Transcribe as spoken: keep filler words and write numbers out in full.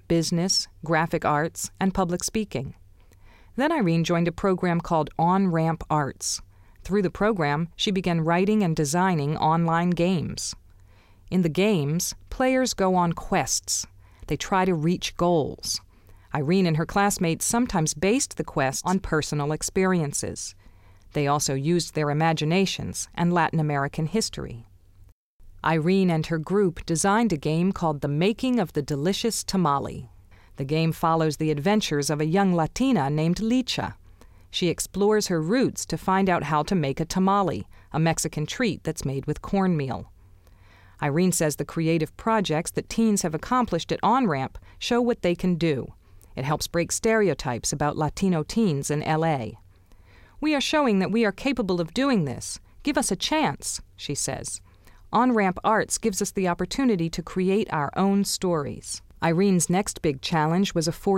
business, graphic arts, and public speaking. Then Irene joined a program called On-Ramp Arts. Through the program, she began writing and designing online games. In the games, players go on quests. They try to reach goals. Irene and her classmates sometimes based the quests on personal experiences. They also used their imaginations and Latin American history. Irene and her group designed a game called The Making of the Delicious Tamale. The game follows the adventures of a young Latina named Licha. She explores her roots to find out how to make a tamale, a Mexican treat that's made with cornmeal. Irene says the creative projects that teens have accomplished at On-Ramp show what they can do. It helps break stereotypes about Latino teens in L A. "We are showing that we are capable of doing this. Give us a chance," she says. On-Ramp Arts gives us the opportunity to create our own stories. Irene's next big challenge was affording